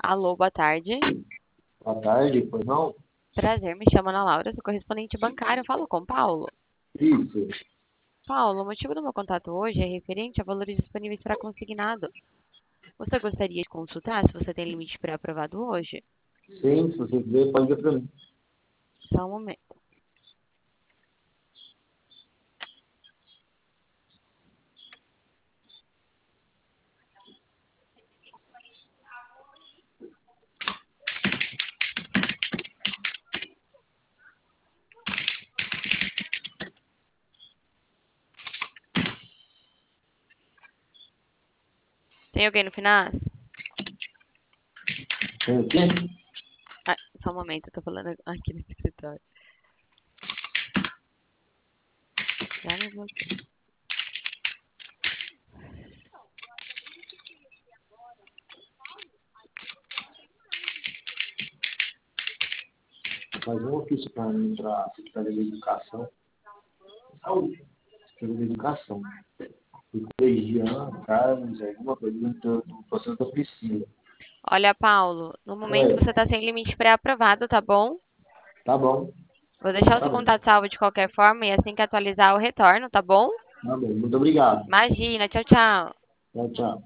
Alô, boa tarde. Boa tarde, pois não? Prazer, me chamo Ana Laura, sou correspondente bancário. Falo com Paulo. Isso. Paulo, o motivo do meu contato hoje é referente a valores disponíveis para consignado. Você gostaria de consultar se você tem limite pré-aprovado hoje? Sim, se você quiser, pode ver para mim. Só um momento. Tem alguém no final? Tem o quê? Ah, só um momento, eu tô falando aqui no escritório. Já me bloqueei. Faz um ofício para mim, para a Secretaria da Educação. Saúde. Secretaria da Educação. O colegiano, Carlos, alguma coisa do processo da Priscila. Olha, Paulo, no momento Oi, você está sem limite pré-aprovado, tá bom? tá bom. Vou deixar o Tá seu bom. contato salvo de qualquer forma e assim que atualizar eu retorno, tá bom? Tá bom. Muito obrigado. Imagina, tchau, tchau. Tchau, tchau.